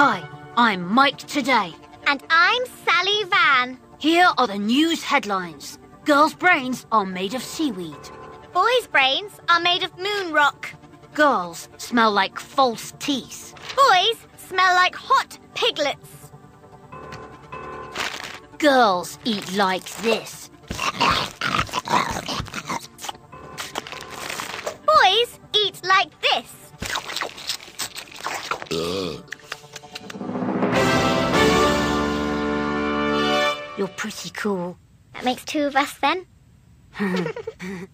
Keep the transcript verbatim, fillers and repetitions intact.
Hi, I'm Mike Today. And I'm Sally Van. Here are the news headlines. Girls' brains are made of seaweed. Boys' brains are made of moon rock. Girls smell like false teeth. Boys smell like hot piglets. Girls eat like this. Boys eat like this. You're pretty cool. That makes two of us then.